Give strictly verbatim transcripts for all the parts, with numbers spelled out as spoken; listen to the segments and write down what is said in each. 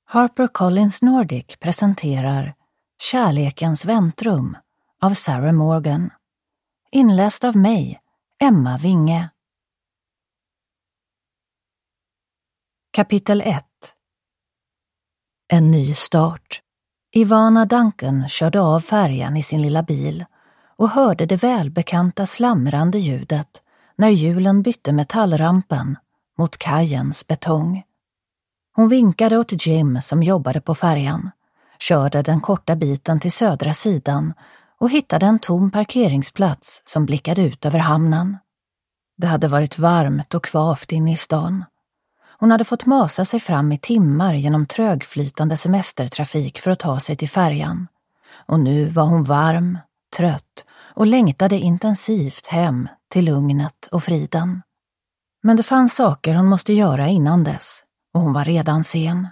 HarperCollins Nordic presenterar Kärlekens väntrum av Sarah Morgan. Inläst av mig, Emma Winge. Kapitel ett. En ny start. Ivana Duncan körde av färjan i sin lilla bil och hörde det välbekanta slamrande ljudet när hjulen bytte metallrampen mot kajens betong. Hon vinkade åt Jim som jobbade på färjan, körde den korta biten till södra sidan och hittade en tom parkeringsplats som blickade ut över hamnen. Det hade varit varmt och kvavt inne i stan. Hon hade fått masa sig fram i timmar genom trögflytande semestertrafik för att ta sig till färjan. Och nu var hon varm, trött och längtade intensivt hem till lugnet och friden. Men det fanns saker hon måste göra innan dess. Och hon var redan sen.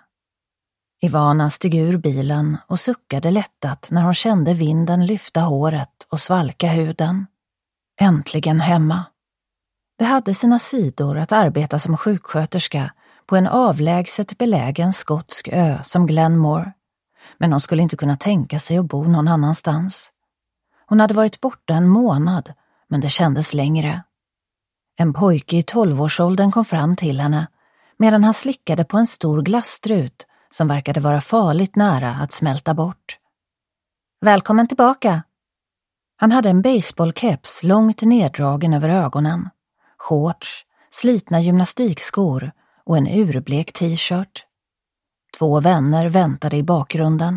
Ivana steg ur bilen och suckade lättat när hon kände vinden lyfta håret och svalka huden. Äntligen hemma. Det hade sina sidor att arbeta som sjuksköterska på en avlägset belägen skotsk ö som Glenmore. Men hon skulle inte kunna tänka sig att bo någon annanstans. Hon hade varit borta en månad, men det kändes längre. En pojke i tolvårsåldern kom fram till henne medan han slickade på en stor glasstrut som verkade vara farligt nära att smälta bort. Välkommen tillbaka. Han hade en baseballkeps långt neddragen över ögonen, shorts, slitna gymnastikskor och en urblek t-shirt. Två vänner väntade i bakgrunden.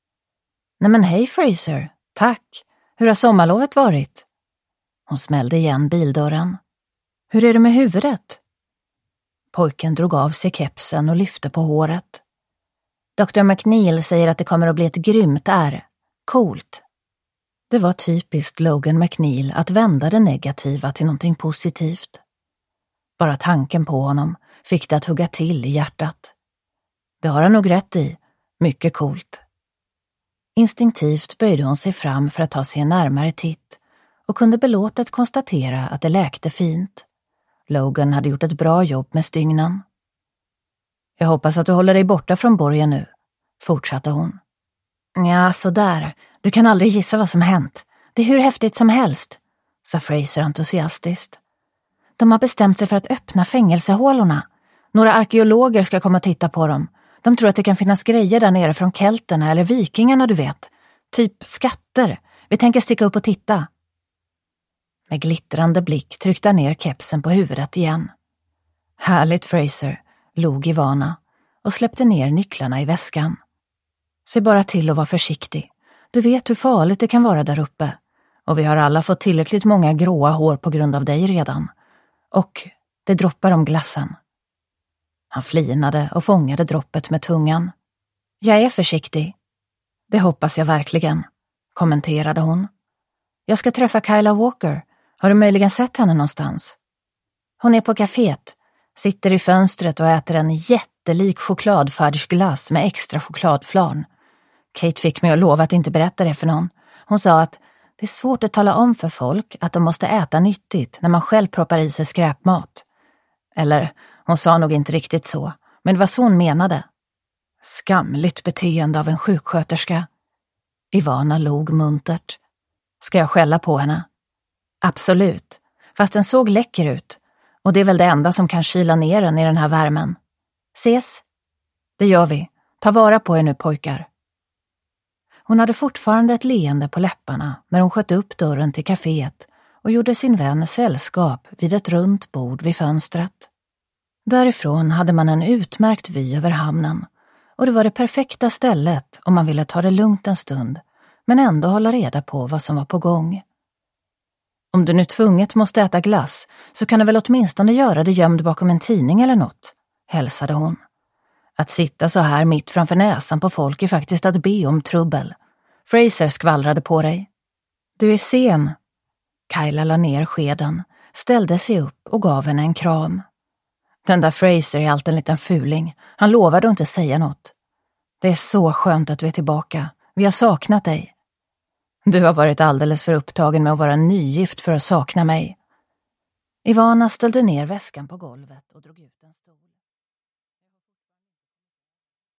Nej men hej Fraser, tack. Hur har sommarlovet varit? Hon smällde igen bildörren. Hur är det med huvudet? Pojken drog av sig kepsen och lyfte på håret. doktor McNeil säger att det kommer att bli ett grymt ärr. Coolt. Det var typiskt Logan McNeil att vända det negativa till någonting positivt. Bara tanken på honom fick det att hugga till i hjärtat. Det har han nog rätt i. Mycket coolt. Instinktivt böjde hon sig fram för att ta sig en närmare titt och kunde belåtet konstatera att det läkte fint. Logan hade gjort ett bra jobb med stygnen. Jag hoppas att du håller dig borta från borgen nu, fortsatte hon. Ja, så där. Du kan aldrig gissa vad som hänt. Det är hur häftigt som helst, sa Fraser entusiastiskt. De har bestämt sig för att öppna fängelsehålorna. Några arkeologer ska komma och titta på dem. De tror att det kan finnas grejer där nere från kelterna eller vikingarna, du vet. Typ skatter. Vi tänker sticka upp och titta. Med glittrande blick tryckte han ner kepsen på huvudet igen. Härligt Fraser, log Ivana och släppte ner nycklarna i väskan. Se bara till att vara försiktig. Du vet hur farligt det kan vara där uppe. Och vi har alla fått tillräckligt många gråa hår på grund av dig redan. Och det droppar om glassen. Han flinade och fångade droppet med tungan. Jag är försiktig. Det hoppas jag verkligen, kommenterade hon. Jag ska träffa Kyla Walker. Har du möjligen sett henne någonstans? Hon är på kaféet. Sitter i fönstret och äter en jättelik chokladfudge-glass med extra chokladflarn. Kate fick mig att lova att inte berätta det för någon. Hon sa att det är svårt att tala om för folk att de måste äta nyttigt när man själv proppar i sig skräpmat. Eller, hon sa nog inte riktigt så, men det var så hon menade. Skamligt beteende av en sjuksköterska. Ivana log muntert. Ska jag skälla på henne? Absolut, fast den såg läcker ut. Och det är väl det enda som kan kyla ner den i den här värmen. Ses? Det gör vi. Ta vara på er nu pojkar. Hon hade fortfarande ett leende på läpparna när hon sköt upp dörren till kaféet och gjorde sin vän sällskap vid ett runt bord vid fönstret. Därifrån hade man en utmärkt vy över hamnen och det var det perfekta stället om man ville ta det lugnt en stund men ändå hålla reda på vad som var på gång. Om du nu tvunget måste äta glass så kan du väl åtminstone göra det gömd bakom en tidning eller något, hälsade hon. Att sitta så här mitt framför näsan på folk är faktiskt att be om trubbel. Fraser skvallrade på dig. Du är sen. Kyla la ner skeden, ställde sig upp och gav henne en kram. Den där Fraser är allt en liten fuling. Han lovade att inte säga något. Det är så skönt att du är tillbaka. Vi har saknat dig. Du har varit alldeles för upptagen med att vara nygift för att sakna mig. Ivana ställde ner väskan på golvet och drog ut en stol.